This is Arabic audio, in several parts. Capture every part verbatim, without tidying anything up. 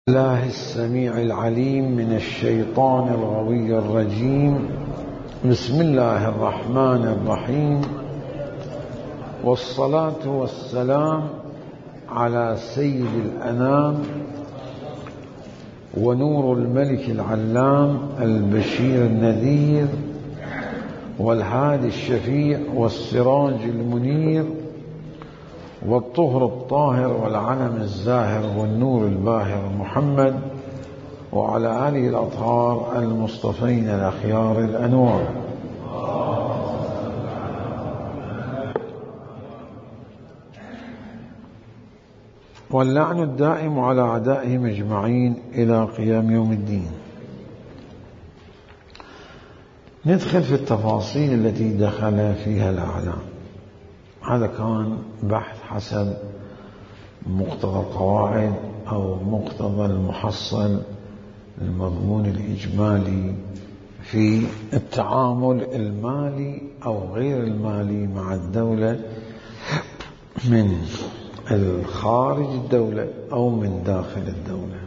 الله السميع العليم من الشيطان الغوي الرجيم. بسم الله الرحمن الرحيم، والصلاة والسلام على سيد الأنام ونور الملك العلام البشير النذير والهادي الشفيع والسراج المنير والطهر الطاهر والعلم الزاهر والنور الباهر محمد وعلى آله الأطهار المصطفين الأخيار الأنوار. واللعن الدائم على أعدائهم أجمعين إلى قيام يوم الدين. ندخل في التفاصيل التي دخل فيها الأعلام. هذا كان بحث حسب مقتضى القواعد أو مقتضى المحصل المضمون الإجمالي في التعامل المالي أو غير المالي مع الدولة من الخارج الدولة أو من داخل الدولة.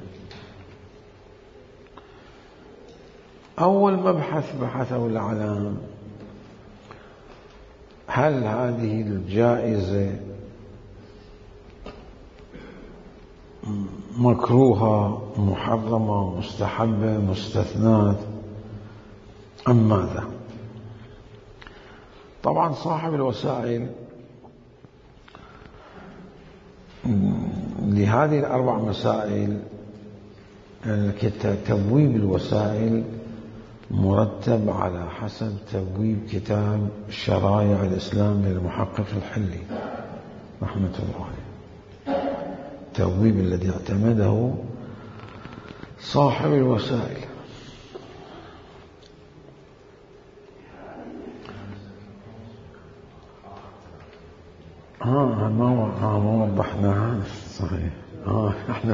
أول مبحث بحثه الأعلام: هل هذه الجائزة مكروهة، محرمة، مستحبة، مستثناة أم ماذا؟ طبعا صاحب الوسائل لهذه الأربع مسائل، تبويب الوسائل مرتب على حسب تبويب كتاب شرائع الإسلام للمحقق الحلي رحمة الله عليه، التبويب الذي اعتمده صاحب الوسائل. ها ما ما وضحناها صحيح. اه احنا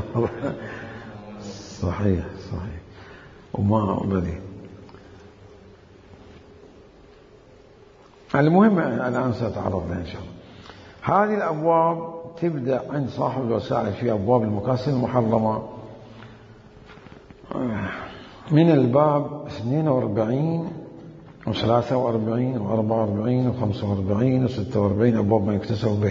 صحيح صحيح وما بدي. المهم الآن سأتعرض لها إن شاء الله. هذه الأبواب تبدأ عند صاحب الوسائل في أبواب المكاسب المحرمة من الباب اثنين وأربعين وثلاثة وأربعين وأربعة وأربعين وخمسة وأربعين وستة وأربعين، أبواب ما يكتسب به،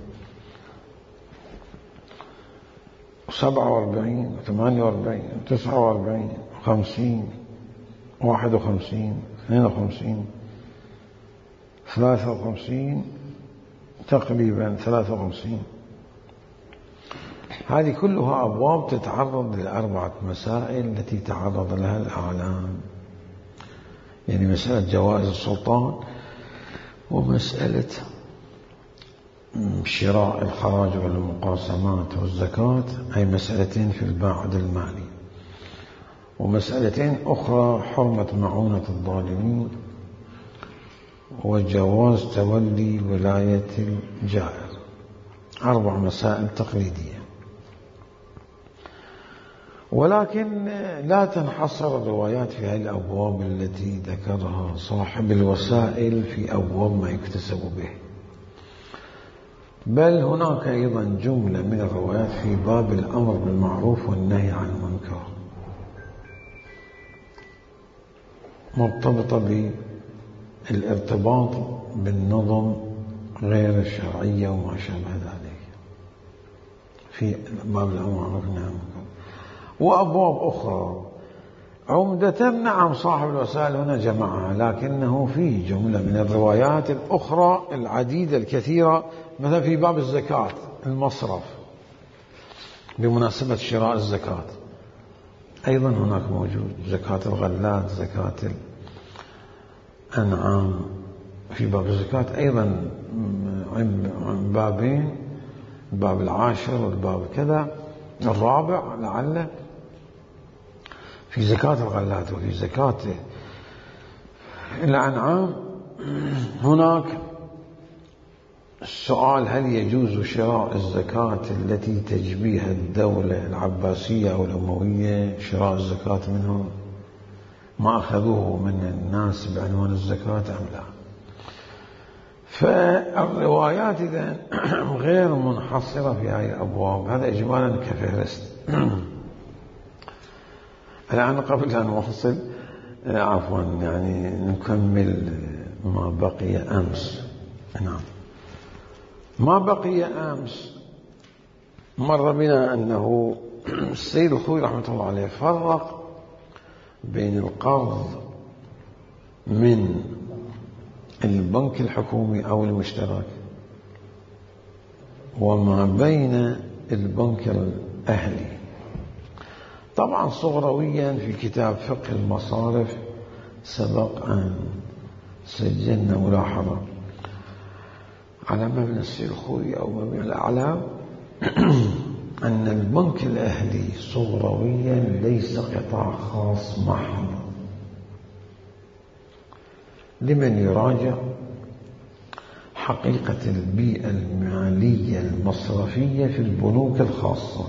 وسبعة وأربعين وثمانية وأربعين وتسعة وأربعين وخمسين واحد وخمسين اثنين وخمسين ثلاثة وخمسين، تقريبا ثلاثة وخمسين. هذه كلها أبواب تتعرض للأربعة مسائل التي تعرض لها الأعلام، يعني مسألة جوائز السلطان، ومسألة شراء الخراج والمقاسمات والزكاة، أي مسألتين في الباعث المالي، ومسألتين أخرى حرمة معونة الظالمين وجواز تولي ولاية الجائر. أربع مسائل تقليدية، ولكن لا تنحصر الروايات في هذه الأبواب التي ذكرها صاحب الوسائل في أبواب ما يكتسب به، بل هناك أيضا جملة من الروايات في باب الأمر بالمعروف والنهي عن المنكر مرتبطة بالارتباط بالنظم غير الشرعية وما شابه ذلك في باب الأمر بالمعروف والنهي عن المنكر. وأبواب أخرى عمدة نعم صاحب الوسائل هنا جمعها، لكنه في جملة من الروايات الأخرى العديدة الكثيرة، مثلا في باب الزكاة المصرف بمناسبة شراء الزكاة، أيضا هناك موجود زكاة الغلات، زكاة الأنعام. في باب الزكاة أيضا بابين، الباب العاشر والباب كذا الرابع لعله، في زكاة الغلات وفي زكاة الأنعام. هناك السؤال: هل يجوز شراء الزكاة التي تجبيها الدولة العباسية أو الأموية، شراء الزكاة منهم، ما أخذوه من الناس بعنوان الزكاة أم لا؟ فالروايات إذن غير منحصرة في هذه الأبواب. هذا إجمالا كفهرست. الآن قبل أن أوصل عفوا يعني نكمل ما بقي أمس. نعم، ما بقي أمس مر بنا أنه السيد الخوئي رحمة الله عليه فرق بين القرض من البنك الحكومي أو المشترك وما بين البنك الأهلي. طبعا صغرويا في كتاب فقه المصارف سبق أن سجلنا ملاحظة على مبنى السيد الخوئي أو مبنى الأعلام أن البنك الأهلي صغرويا ليس قطاع خاص محض. لمن يراجع حقيقة البيئة المالية المصرفية في البنوك الخاصة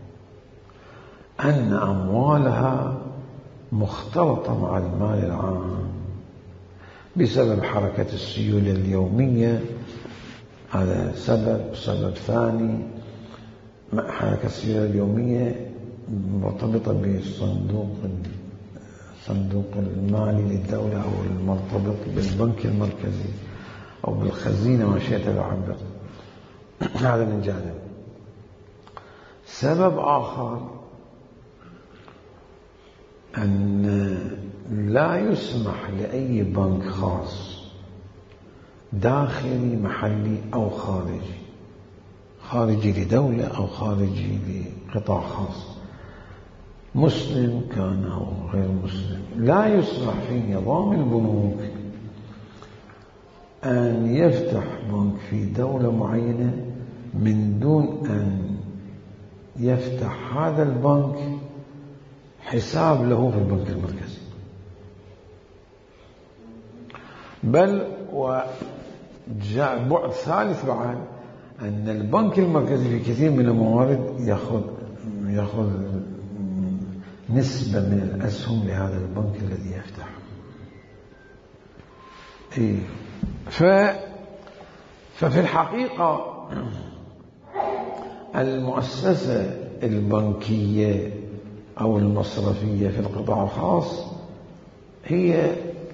أن أموالها مختلطة مع المال العام بسبب حركة السيولة اليومية، هذا سبب. سبب ثاني حركة السيولة اليومية مرتبطة بالصندوق الصندوق المالي للدولة أو المرتبط بالبنك المركزي أو بالخزينة ما شئت تعبر. هذا من جانب. سبب آخر أن لا يسمح لأي بنك خاص داخلي محلي أو خارجي خارجي لدولة أو خارجي لقطاع خاص مسلم كان أو غير مسلم، لا يسمح في نظام البنوك أن يفتح بنك في دولة معينة من دون أن يفتح هذا البنك حساب له في البنك المركزي. بل وجاء بعد ثالث بعد أن البنك المركزي في كثير من الموارد يأخذ يأخذ نسبة من الأسهم لهذا البنك الذي يفتح. إيه ف ففي الحقيقة المؤسسة البنكية أو المصرفية في القطاع الخاص هي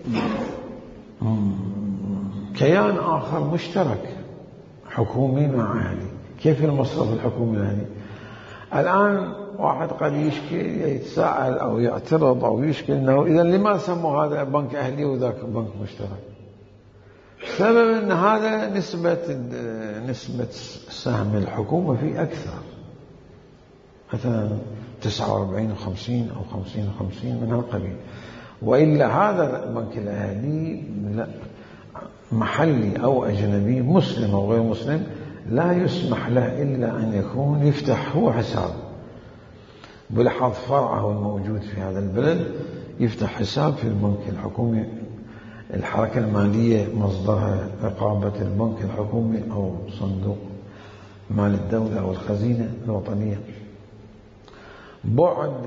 كيان آخر مشترك حكومي مع أهلي. كيف المصرف الحكومي الأهلي؟ الآن واحد قد يشكي يتساءل أو يعترض أو يشكي أنه إذا لما سموا هذا بنك أهلي وذاك بنك مشترك؟ سبب أن هذا نسبة نسبة سهم الحكومة فيه أكثر، مثلا تسعة وأربعين وخمسين أو خمسين وخمسين من هالقبيل. وإلا هذا البنك الأهلي محلي أو أجنبي مسلم أو غير مسلم لا يسمح له إلا أن يكون يفتح هو حساب بلحظ فرعه الموجود في هذا البلد، يفتح حساب في البنك الحكومي. الحركة المالية مصدرها رقابة البنك الحكومي أو صندوق مال الدولة أو الخزينة الوطنية. بعد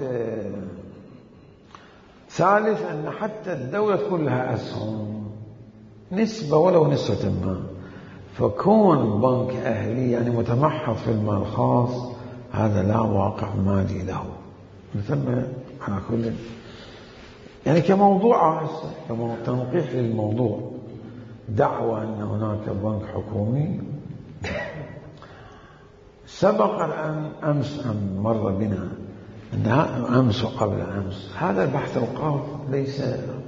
ثالث أن حتى الدولة تكون لها أسهم نسبة ولو نسبة ما، فكون بنك أهلي يعني متمحض في المال الخاص هذا لا واقع مالي له. مثل على كل يعني كموضوع تنقيح للموضوع دعوة أن هناك بنك حكومي. سبق الآن أمس أم مر بنا أنها أمس وقبل أمس هذا البحث القرض ليس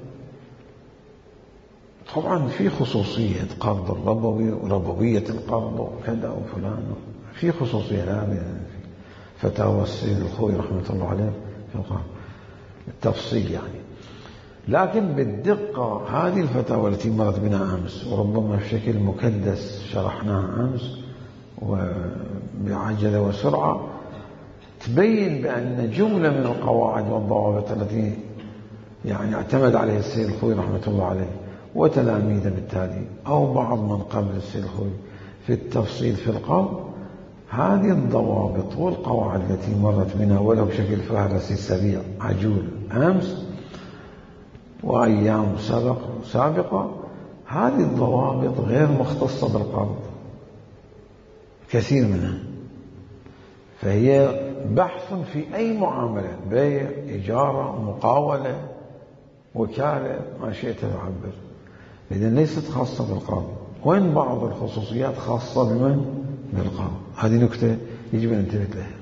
طبعا في خصوصية قرض الربوي وربوية القرض وكذا وفلان في خصوصية هذه فتاوى السيد الخوئي رحمة الله عليه في القرض بالتفصيل يعني. لكن بالدقة هذه الفتاوى التي مرت بنا أمس وربما بشكل مكدس شرحناها أمس وبعجلة وسرعة تبين بأن جملة من القواعد والضوابط التي يعني اعتمد عليها السيد الخوئي رحمة الله عليه وتلاميذه بالتالي أو بعض من قبل السيد الخوئي في التفصيل في القرض، هذه الضوابط والقواعد التي مرت بنا ولو بشكل فهرسي سريع عجول أمس وأيام سابق سابقة، هذه الضوابط غير مختصة بالقرض كثير منها، فهي بحث في أي معاملة، بيع، إجارة، مقاولة، وكالة، ما شئت تعبر، إذن ليست خاصة بالقاضي، وإن بعض الخصوصيات خاصة بمن؟ بالقاضي. هذه نكتة يجب أن ننتبه لها.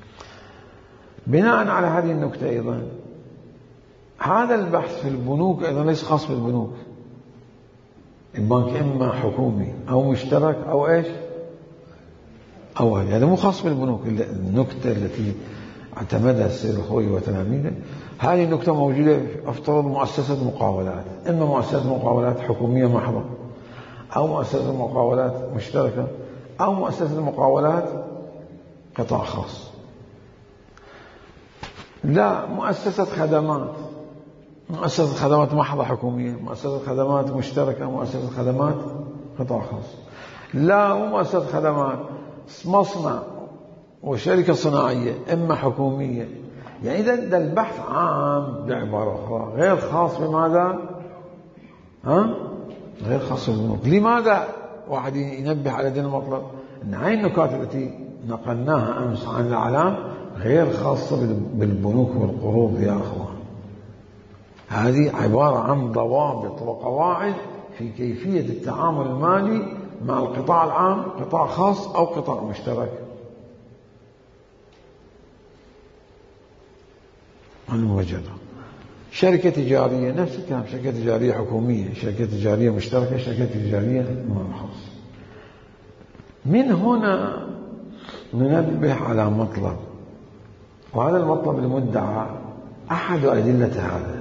بناء على هذه النكتة أيضا، هذا البحث في البنوك أيضا ليس خاص بالبنوك. البنك إما حكومي أو مشترك أو إيش أو هذا يعني مو خاص بالبنوك. النكتة التي اعتمدها السيد الخوئي وتلاميذه، هذه النكتة موجودة أفترض مؤسسة مقاولات، إما مؤسسة مقاولات حكومية محضة، أو مؤسسة مقاولات مشتركة، أو مؤسسة مقاولات قطاع خاص. لا، مؤسسة خدمات، مؤسسة خدمات محضة حكومية، مؤسسة خدمات مشتركة، مؤسسة خدمات قطاع خاص. لا، مو مؤسسة خدمات، مصنع وشركة صناعية إما حكومية. يعني إذا ده البحث عام بعبارة أخرى، غير خاص بماذا؟ ها؟ غير خاص بالبنوك. لماذا واحد ينبه على هذا المطلب؟ أن هاي النكات التي نقلناها أمس عن الأعلام غير خاصة بالبنوك والقروض يا أخوان. هذه عبارة عن ضوابط وقواعد في كيفية التعامل المالي مع القطاع العام، قطاع خاص أو قطاع مشترك. الموجودة شركة تجارية نفس الكلام، شركة تجارية حكومية، شركة تجارية مشتركة، شركة تجارية خاصة. من هنا ننبه على مطلب، وهذا المطلب المدعى أحد أدلة هذا،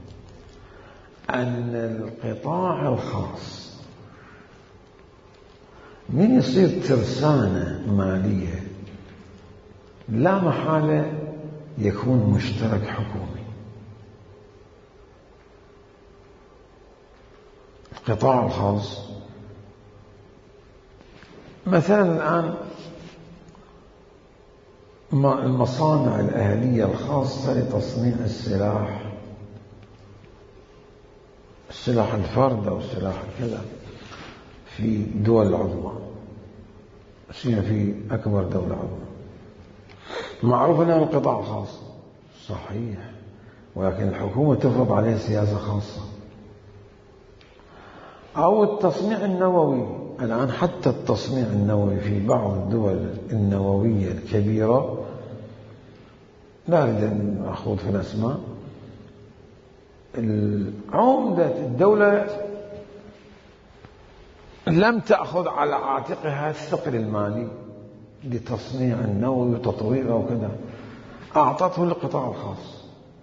أن القطاع الخاص من يصير ترسانة مالية لا محالة يكون مشترك حكومي. القطاع الخاص مثلا الآن المصانع الأهلية الخاصة لتصنيع السلاح، السلاح الفرد أو السلاح كذا في دول العظمى، في أكبر دولة عظمى، معروف أنها القطاع الخاص صحيح، ولكن الحكومة تفرض عليها سياسة خاصة. أو التصنيع النووي، الآن حتى التصنيع النووي في بعض الدول النووية الكبيرة، لا أريد أن أخوض في الأسماء، عمدة الدولة لم تأخذ على عاتقها الثقل المالي لتصنيع النووي وتطويره وكذا، أعطته للقطاع الخاص.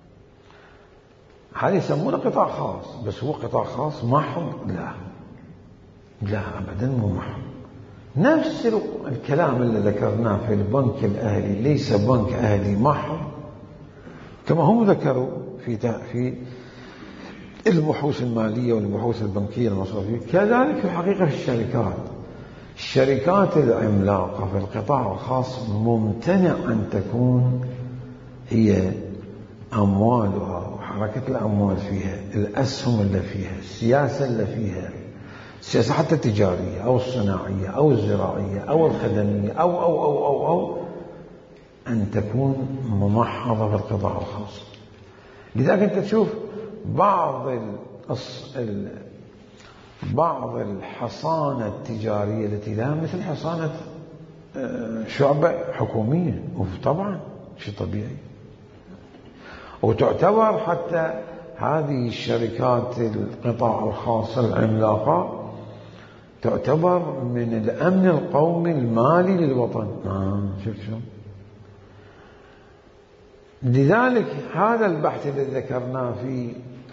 هذا يسمونه قطاع خاص، بس هو قطاع خاص محض؟ لا لا أبدا مو محض. نفس الكلام اللي ذكرناه في البنك الأهلي ليس بنك أهلي محض، كما هم ذكروا في في البحوث المالية والبحوث البنكية المصرفية، كذلك في الحقيقة في الشركات. الشركات العملاقة في القطاع الخاص ممتنع أن تكون هي أموالها وحركة الأموال فيها، الأسهم اللي فيها، السياسة اللي فيها، السياسة حتى التجارية أو الصناعية أو الزراعية أو الخدمية أو أو أو أو أو أن تكون ممحضة في القطاع الخاص. لذلك أنت تشوف بعض ال بعض الحصانة التجارية التي لها مثل حصانة شعبة حكومية، وطبعا شيء طبيعي، وتعتبر حتى هذه الشركات القطاع الخاص العملاقة تعتبر من الأمن القومي المالي للوطن. آه شفت شو؟ لذلك هذا البحث الذي ذكرناه في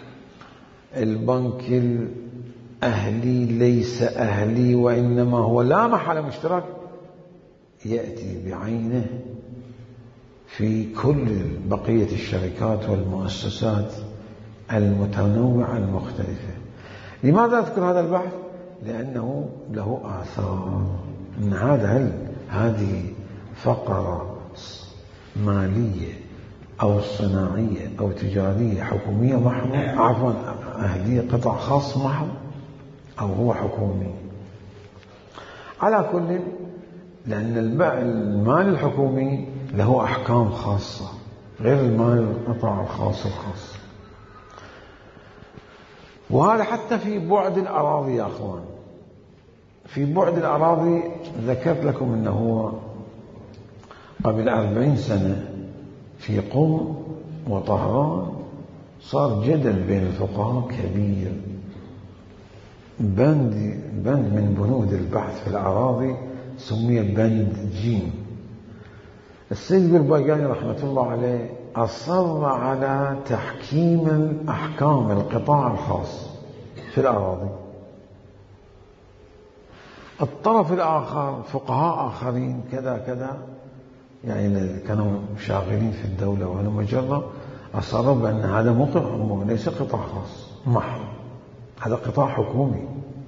البنك الأهلي ليس أهلي وإنما هو لا محل مشترك، يأتي بعينه في كل بقية الشركات والمؤسسات المتنوعة المختلفة. لماذا أذكر هذا البحث؟ لأنه له آثار، أن هذا هذه فقرة مالية أو صناعية أو تجارية حكومية محض، عفوا أهلية قطاع خاص محض، أو هو حكومي. على كل، لأن المال الحكومي له أحكام خاصة غير المال القطاع الخاص الخاص. وهذا حتى في بعد الأراضي يا أخوان. في بعد الأراضي ذكرت لكم أنه هو قبل أربعين سنة في قم وطهران صار جدل بين الفقهاء كبير. بند بند من بنود البحث في الأراضي سمي بند جيم. السيد الباقاني رحمة الله عليه أصر على تحكيم الأحكام القطاع الخاص في الأراضي. الطرف الآخر فقهاء آخرين كذا كذا يعني كانوا شاغلين في الدولة وأنا مجرة أصروا بأن هذا مو ليس قطاع خاص محض، هذا قطاع حكومي.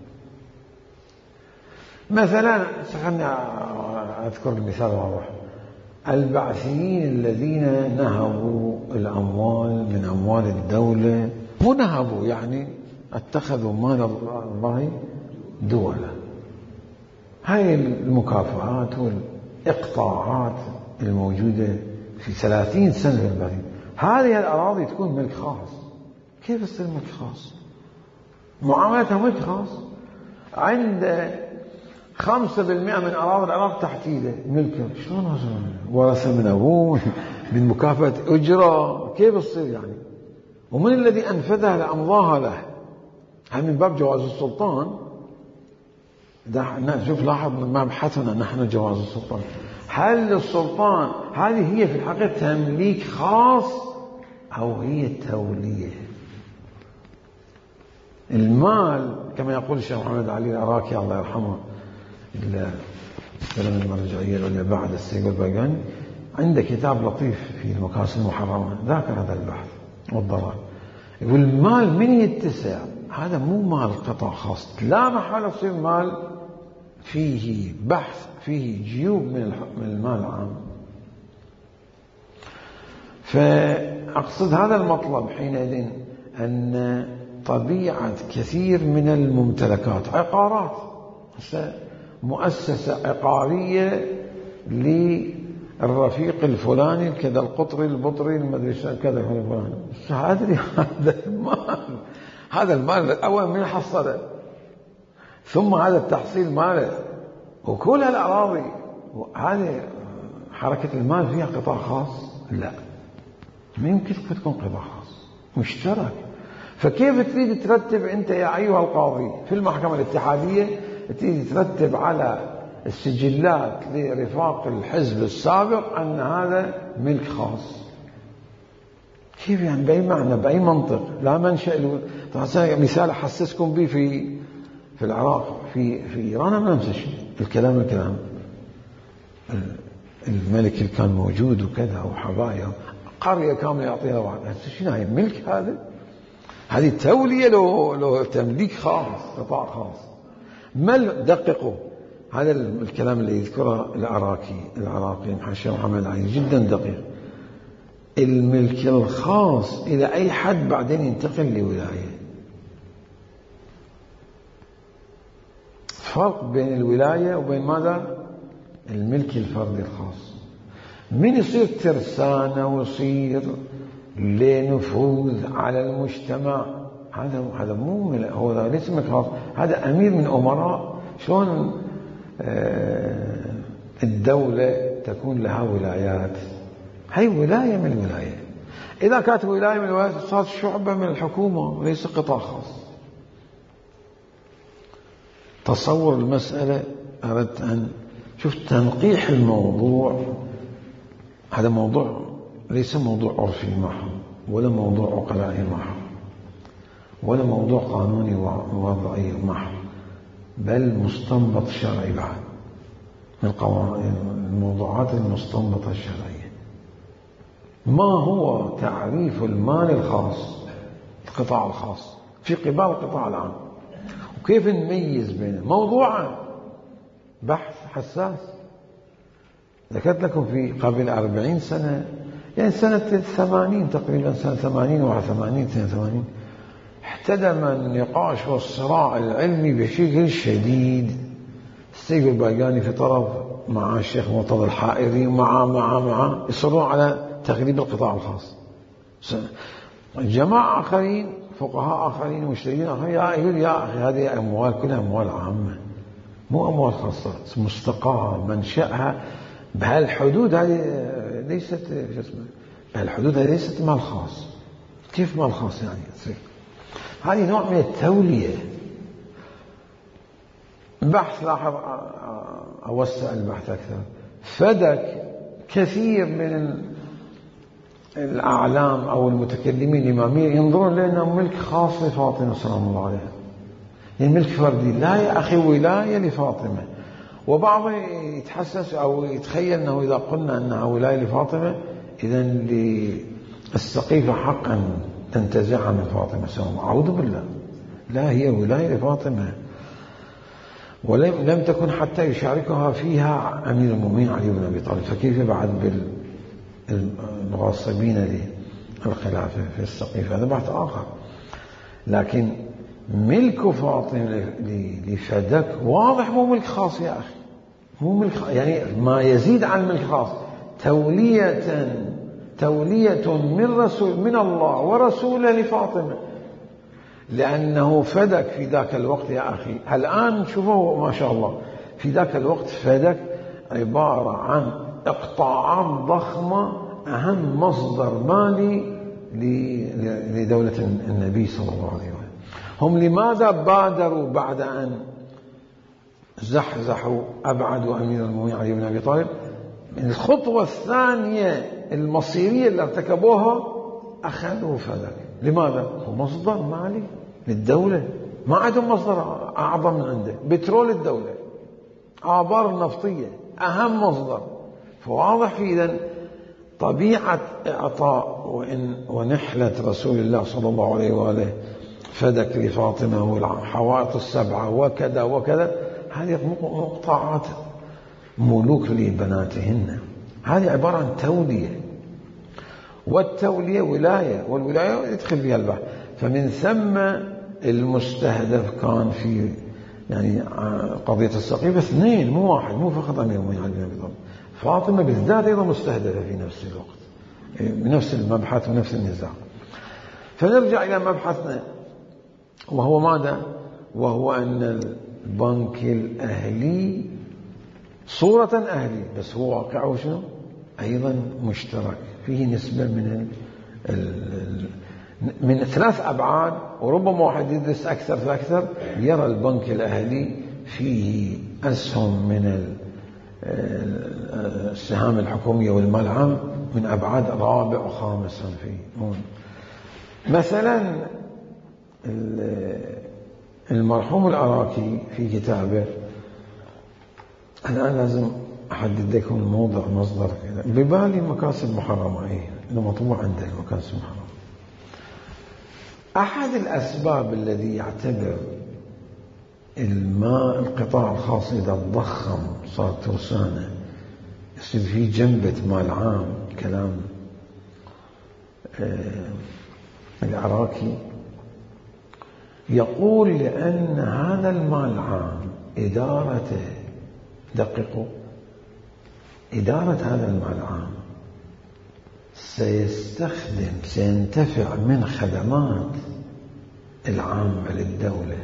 مثلا خليني أذكر المثال واضح. البعثيين الذين نهبوا الأموال من أموال الدولة، مو نهبوا يعني اتخذوا مال الله دولا. هاي المكافآت والإقطاعات الموجودة في ثلاثين سنة في البلد، هذه الأراضي تكون ملك خاص. كيف تصير ملك خاص؟ معاملتها ملك خاص. عند خمسة بالمئة من أراضي العراق تحت إيده ملكه. شلون هذا؟ ورثة من أبوه من مكافأة أجرة. كيف تصير يعني؟ ومن الذي أنفذها لأمضاها له؟ هل من باب جواز السلطان؟ شوف لاحظ مبحثنا نحن جواز السلطان. هل السلطان هذه هي في الحقيقة تمليك خاص أو هي تولية؟ المال كما يقول الشيخ محمد علي العراقي الله يرحمه كلام المرجعية العليا بعد السيد الباقاني، عنده كتاب لطيف في المكاسب المحرمة ذاكر هذا البحث والضرر. يقول المال من يتسع هذا مو مال قطاع خاص، لا محالة يصير مال فيه بحث فيه جيوب من المال العام. فأقصد هذا المطلب حينئذ أن طبيعة كثير من الممتلكات عقارات، مؤسسة عقارية للرفيق الفلاني كذا القطري البطري المدرسة كذا الفلاني، أدري هذا المال هذا المال الأول من حصله ثم هذا التحصيل ماله وكل الأراضي. هذه حركة المال فيها قطاع خاص؟ لا، ما يمكن تكون قطاع خاص، مشترك. فكيف تريد ترتب أنت يا أيها القاضي في المحكمة الاتحادية تريد ترتب على السجلات لرفاق الحزب السابق أن هذا ملك خاص؟ كيف يعني؟ بأي معنى؟ بأي منطق؟ لا منشأ. مثال أحسسكم به في في العراق في في إيران ما نفس الشيء. الكلام الكلام الملك اللي كان موجود وكذا وحبايا قرية كاملة يعطيها واحد، شنو هاي ملك؟ هذا هذه تولية لو لو تمليك خاص قطاع خاص. ما دققوا هذا الكلام اللي يذكره العراقي العراقي الشيخ محمد علي جدا دقيق. الملك الخاص إلى أي حد بعدين ينتقل لولاية. فرق بين الولاية وبين ماذا؟ الملك الفردي الخاص. من يصير ترسانة ويصير لنفوذ على المجتمع، هذا هذا مو هو ليس ملك خاص، هذا أمير من أمراء. شلون آه الدولة تكون لها ولايات؟ هي ولاية من الولاية. إذا كانت ولاية من الولايات صارت شعبة من الحكومة وليس قطاع خاص. تصور المسألة. أردت أن شوف تنقيح الموضوع. هذا موضوع ليس موضوع عرفي محض ولا موضوع عقلائي محض ولا موضوع قانوني ووضعي محض، بل مستنبط شرعي بعد من الموضوعات المستنبطة الشرعية. ما هو تعريف المال الخاص القطاع الخاص في قبال القطاع العام، وكيف نميز بينه؟ موضوعا بحث حساس. ذكرت لكم في قبل أربعين سنة يعني سنة الثمانين تقريبا، سنة ثمانين واحد وثمانين اثنين وثمانين احتدم النقاش والصراع العلمي بشكل شديد. السيد الباقاني في طرف مع الشيخ مرتضى الحائري ومع مع مع يصرون على تغليب القطاع الخاص. جماعة آخرين فقهاء آخرين ومشترين آخرين يقول يا أخي هذه أموال كلها أموال عامة مو أموال خاصة مستقاة منشأها بهالحدود، هذه ليست شو اسمه بهالحدود هذه ليست مال خاص. كيف مال خاص يعني تصير؟ هذه نوع من التولية. بحث لاحظ أوسع البحث أكثر، فدك كثير من الأعلام أو المتكلمين الإماميين ينظرون لأنه ملك خاص لفاطمة سلام الله عليها، يعني ملك فردي، لا يا أخي ولاية لفاطمة. وبعض يتحسس أو يتخيل أنه إذا قلنا أنها ولاية لفاطمة إذن للسقيفة حقا تنتزعها من فاطمة سلام الله. أعوذ بالله، لا، هي ولاية لفاطمة، ولم لم تكن حتى يشاركها فيها أمير المؤمنين علي بن أبي طالب، فكيف بعد بالغاصبين للخلافة في السقيفة؟ هذا بحث آخر. لكن ملك فاطمة لفدك واضح مو ملك خاص يا أخي، مو ملك خاص، يعني ما يزيد عن ملك خاص، تولية تولية من رسول من الله ورسوله لفاطمة، لأنه فدك في ذاك الوقت يا أخي. الآن شوفوا ما شاء الله، في ذاك الوقت فدك عبارة عن إقطاعات ضخمة، أهم مصدر مالي لدولة النبي صلى الله عليه وسلم. هم لماذا بادروا بعد أن زحزحوا أبعدوا أمير المؤمنين علي بن أبي طالب؟ الخطوة الثانية المصيرية اللي ارتكبوها أخذوا فدك. لماذا؟ هو مصدر مالي للدولة، ما عندهم مصدر أعظم من عنده. بترول الدولة، آبار النفطية، أهم مصدر. فواضح في إذن طبيعة إعطاء وإن ونحلة رسول الله صلى الله عليه وآله فدك لفاطمة والحوائط السبعة وكذا وكذا، هذه مقطعات ملوك لبناتهن. هذه عبارة عن تولية، والتولية ولاية، والولاية يدخل فيها البحث. فمن ثم المستهدف كان في يعني قضية السقيفة اثنين، مو واحد، مو فقط أمير المؤمنين علي بن أبي طالب. فاطمة بالذات أيضا مستهدفة في نفس الوقت بنفس المبحث ونفس النزاع. فنرجع إلى مبحثنا، وهو ماذا؟ وهو أن البنك الأهلي صورة أهلي، بس هو واقعه شنو؟ أيضا مشترك، فيه نسبة من ال من ثلاث أبعاد، وربما واحد يدرس أكثر فأكثر يرى البنك الأهلي فيه أسهم من السهام الحكومية والمال العام من أبعاد رابع وخامس فيه. مثلا المرحوم العراقي في كتابه، الآن لازم أحدد لكم الموضع مصدر كذا، ببالي مكاسب محرمة، إيه إنه مطبوع عندك مكاسب محرمة. أحد الأسباب الذي يعتبر الماء القطاع الخاص إذا ضخم صار ترسانة يصير فيه جنبة مال عام، كلام آه العراقي يقول لأن هذا المال العام إدارته، دققوا، إدارة هذا المال العام سيستخدم سينتفع من خدمات العامة للدولة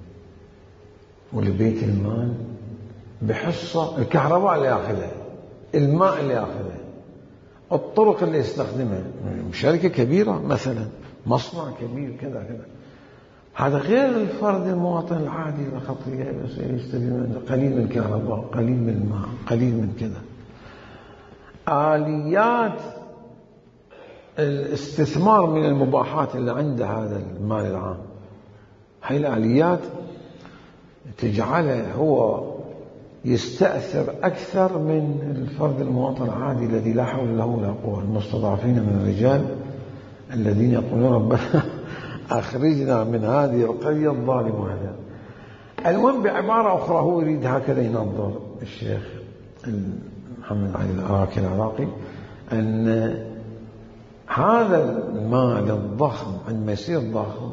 ولبيت المال بحصة الكهرباء اللي ياخذها، الماء اللي ياخذها، الطرق اللي يستخدمها، شركة كبيرة مثلا، مصنع كبير كذا كذا. هذا غير الفرد المواطن العادي الخطية يستفيد قليل من الكهرباء، قليل من الماء، قليل من كذا. آليات الاستثمار من المباحات اللي عند هذا المال العام، هاي الآليات تجعله هو يستأثر أكثر من الفرد المواطن العادي الذي لا حول له ولا قوة، المستضعفين من الرجال الذين يقولون ربنا أخرجنا من هذه القرية الظالمة. هذا المهم بعبارة أخرى هو يريد هكذا ينظر الشيخ محمد علي العراقي العراقي أن هذا المال الضخم عندما يصير ضخم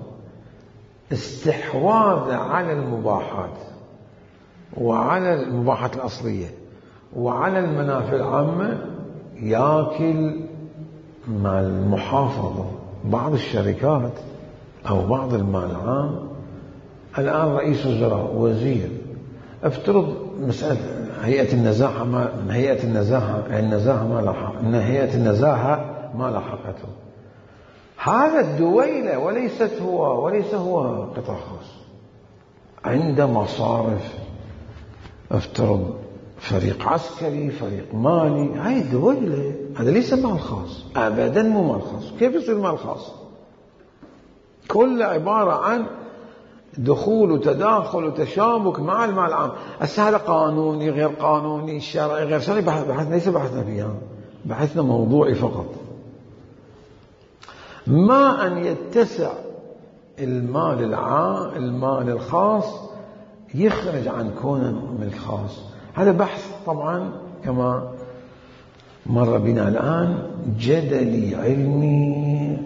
استحواذ على المباحات وعلى المباحات الأصلية وعلى المنافع العامة ياكل مع المحافظة. بعض الشركات أو بعض المال العام الآن رئيس وزراء وزير، افترض مسألة هيئة النزاهة ما هيئة النزاهة النزاهة ما لحق إن هيئة النزاهة ما لحقته. هذا الدويلة وليست هو وليس هو قطاع خاص. عند مصارف، افترض فريق عسكري، فريق مالي، هاي الدويلة، هذا ليس مال خاص أبدا، مو مال خاص. كيف يصير مال خاص؟ كله عبارة عن دخول وتداخل وتشابك مع المال العام. هذا قانوني غير قانوني، شرعي غير شرعي، بحث ليس بحثنا فيها، بحثنا موضوعي فقط. ما أن يتسع المال العام المال الخاص يخرج عن كونه ملك خاص. هذا بحث طبعا كما مر بنا الآن جدلي علمي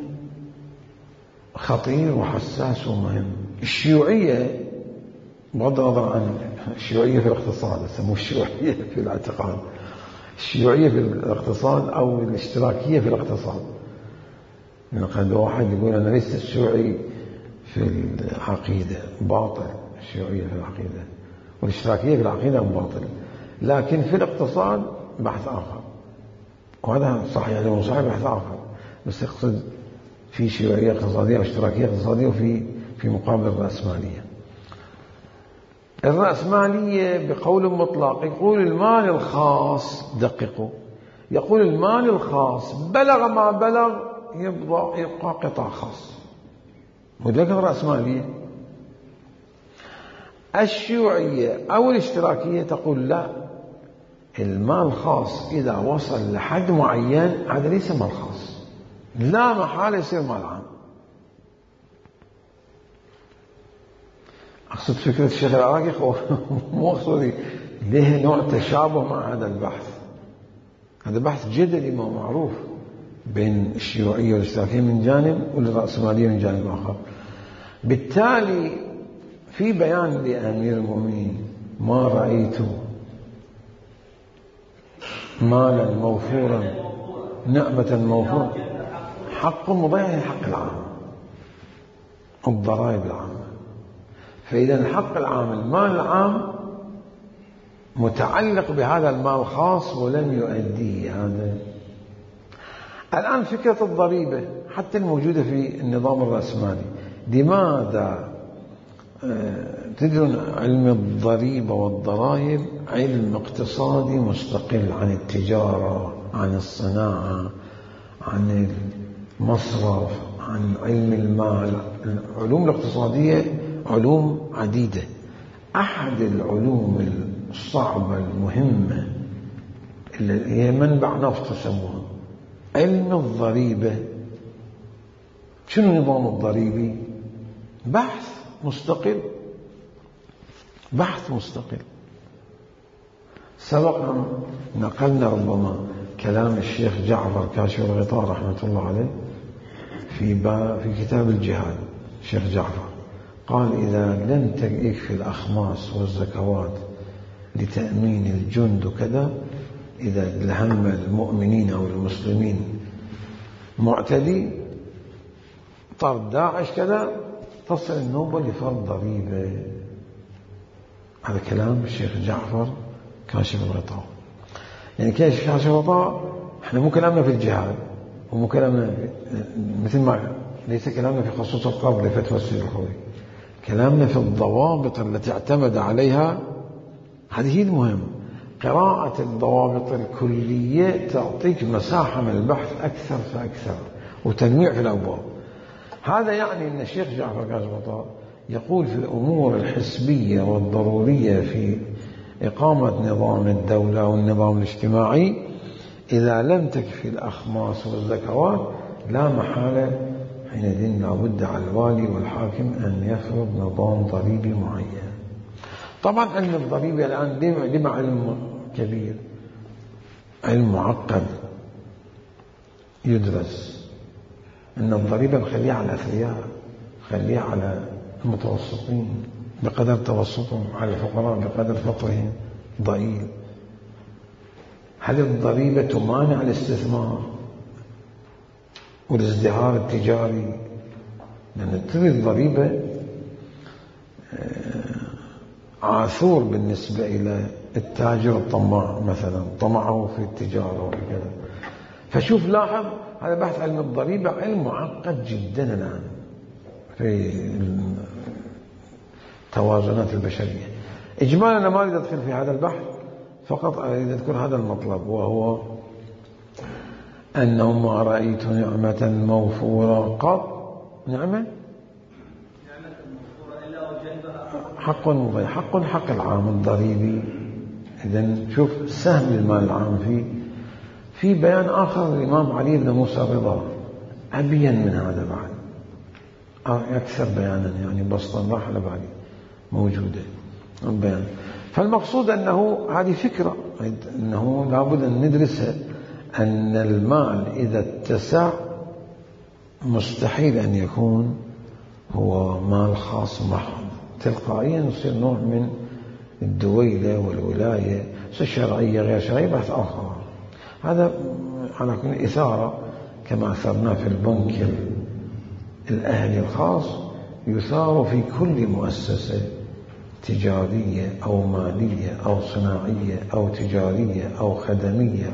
خطير وحساس ومهم. الشيوعية بغض النظر عن الشيوعية في الاقتصاد، يسموه الشيوعية في الاعتقاد، الشيوعية في الاقتصاد أو الاشتراكية في الاقتصاد. لقد واحد يقول أنا ليس الشيوعي في العقيدة، باطل. الشيوعية في العقيدة والاشتراكية في العقيدة باطل، لكن في الاقتصاد بحث آخر، وهذا صحيح يعني مو صحيح بحث آخر، بس يقصد في شيوعية اقتصادية واشتراكية اقتصادية وفي في مقابل الرأسمالية. الرأسمالية بقول مطلق يقول المال الخاص، دققوا، يقول المال الخاص بلغ ما بلغ يبقى, يبقى قطاع خاص، وذلك الرأسمالية. الشيوعية أو الاشتراكية تقول لا، المال خاص إذا وصل لحد معين هذا ليس مال خاص، لا محالة يصير مال عام. أقصد فكرة الشيخ العراقي مو أقصد له نوع تشابه مع هذا البحث. هذا بحث جدلي ما معروف بين الشيوعية والاشتراكية من جانب والرأسمالية من جانب آخر. بالتالي في بيان لأمير المؤمنين ما رأيت مالا موفورا نعمة موفورا حق مضيع حق العام، الضرائب العامة. فإذا الحق العام المال العام متعلق بهذا المال الخاص ولم يؤديه هذا. الآن فكرة الضريبة حتى الموجودة في النظام الرأسمالي، لماذا تدرون علم الضريبة والضرائب علم اقتصادي مستقل عن التجارة، عن الصناعة، عن المصرف، عن علم المال. العلوم الاقتصادية علوم عديدة. أحد العلوم الصعبة المهمة اللي هي منبع نفط يسموها علم الضريبة. شنو النظام الضريبي؟ بحث مستقل، بحث مستقل. سبقا نقلنا ربما كلام الشيخ جعفر كاشف الغطاء رحمة الله عليه في في كتاب الجهاد. الشيخ جعفر قال إذا لم يكفي الأخماس والزكوات لتأمين الجند وكذا، إذا الهم المؤمنين أو المسلمين معتدي طرد داعش كذا، تصل النوبة لفرض ضريبة. هذا كلام الشيخ جعفر كاشف الغطاء. يعني كاشف الغطاء احنا مو كلامنا في الجهاد ومو كلامنا مثل ما ليس كلامنا في خصوص القبر لفتوى السيد الخوي، كلامنا في الضوابط التي اعتمد عليها. هذه هي المهم. قراءة الضوابط الكلية تعطيك مساحة من البحث أكثر فأكثر وتنويع في الأبواب. هذا يعني أن الشيخ جعفر كاشف الغطاء يقول في الأمور الحسبية والضرورية في إقامة نظام الدولة والنظام الاجتماعي، إذا لم تكفي الأخماس والزكوات لا محالة حينئذ لابد على الوالي والحاكم أن يفرض نظام ضريبي معين. طبعا علم الضريبة الآن لما علم كبير، علم معقد يدرس. أن الضريبة نخليها على الأثرياء، نخليها على المتوسطين بقدر توسطهم، على الفقراء بقدر فقرهم ضئيل. هل الضريبة تمانع الاستثمار والازدهار التجاري؟ لأن ترى الضريبة عاثور بالنسبة إلى التاجر الطماع مثلا، طمعه في التجارة وكذا. فشوف لاحظ هذا بحث علم الضريبة علم معقد جدا الآن في التوازنات البشرية. إجمالا أنا ما أريد أدخل في هذا البحث، فقط أريد أذكر هذا المطلب، وهو أنه ما رأيت نعمة موفورة قط. نعمة حق مضيع، حق حق العام الضريبي. إذن شوف سهم المال العام فيه. في بيان آخر الإمام علي بن موسى الرضا أبين من هذا بعد، أكثر بيانا يعني بسطا راح لبعدي موجودة البيان. فالمقصود أنه هذه فكرة أنه لابد أن ندرسها، أن المال إذا اتسع مستحيل أن يكون هو مال خاص محض، تلقائيا يصير نوع من الدويلة والولاية شرعية غير شرعية بحث آخر. هذا على كل إثارة كما أثرنا في البنك الأهلي الخاص، يثار في كل مؤسسة تجارية أو مالية أو صناعية أو تجارية أو خدمية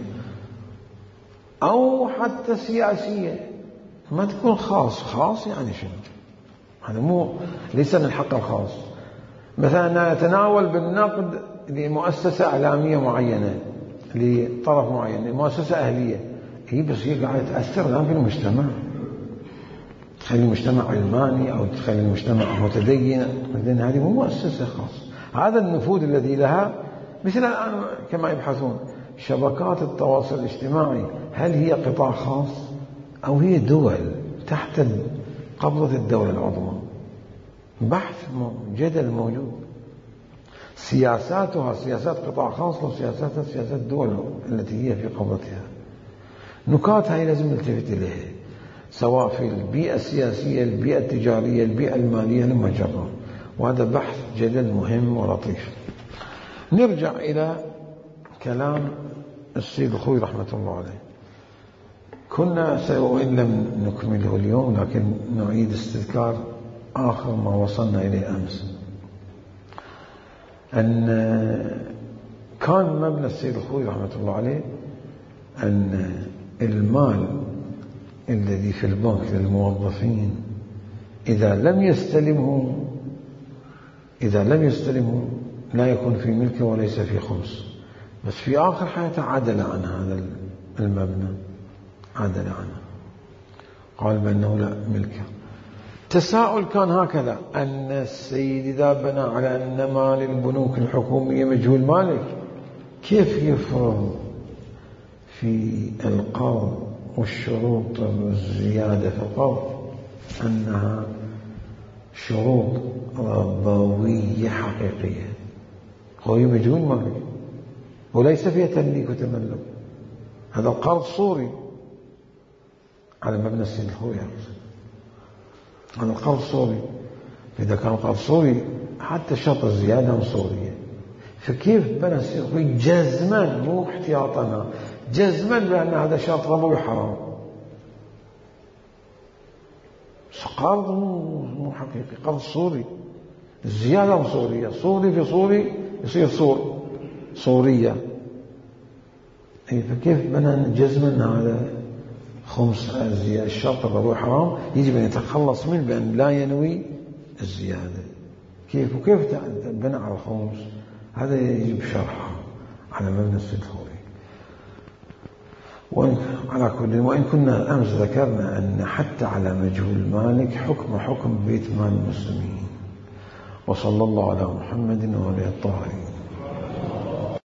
أو حتى سياسية، ما تكون خاص. خاص يعني شنو؟ هذا مو ليس من حق الخاص. مثلا نتناول بالنقد لمؤسسة إعلامية معينة لطرف معين، مؤسسة أهلية، هي بس هي قاعدة تأثر الآن في المجتمع، تخلي المجتمع علماني أو تخلي المجتمع متدين، لأن هذه مو مؤسسة خاصة. هذا النفوذ الذي لها مثل الآن كما يبحثون شبكات التواصل الاجتماعي، هل هي قطاع خاص أو هي دول تحت قبضة الدولة العظمى؟ بحث جدل موجود. سياساتها سياسات قطاع خاص وسياساتها سياسات دول التي هي في قبضتها. نكات هاي لازم نلتفت إليها، سواء في البيئة السياسية، البيئة التجارية، البيئة المالية، لما جرى. وهذا بحث جدل مهم ولطيف. نرجع إلى كلام السيد الخوي رحمة الله عليه. كنا وإن لم نكمله اليوم لكن نعيد استذكار آخر ما وصلنا إليه أمس، أن كان مبنى السيد الخوي رحمة الله عليه أن المال الذي في البنك للموظفين إذا لم يستلمه إذا لم يستلمه لا يكون في ملكه وليس في خمس، بس في آخر حياته عدل عن هذا المبنى، عدل عنه، قال بأنه لا ملكه. تساؤل كان هكذا، أن السيد إذا بنى على أن مال البنوك الحكومية مجهول مالك، كيف يفرض في القرض والشروط الزيادة في القرض أنها شروط ربوية حقيقية؟ هو مجهول مالك وليس فيها تمليك وتملك. هذا القرض صوري على مبنى السيد الخوي، هذا القرض صوري. إذا كان قرض صوري حتى شرط الزيادة صورية، فكيف بنى السيد الخوي جزما مو احتياطنا جزما بأن هذا شرط ربوي حرام؟ قرض مو حقيقي، قرض صوري، الزيادة صورية، صوري في صوري يصير صور صورية. فكيف بنى جزما هذا خمس الشرط الربوي حرام يجب أن يتخلص منه بأن لا ينوي الزيادة؟ كيف وكيف بنى على الخمس؟ هذا يجب شرحه على مبنى السيد الخوي. وإن على كل وإن كنا أمس ذكرنا أن حتى على مجهول مالك حكم حكم بيت مال المسلمين. وصلى الله على محمد وعلى آله الطاهرين.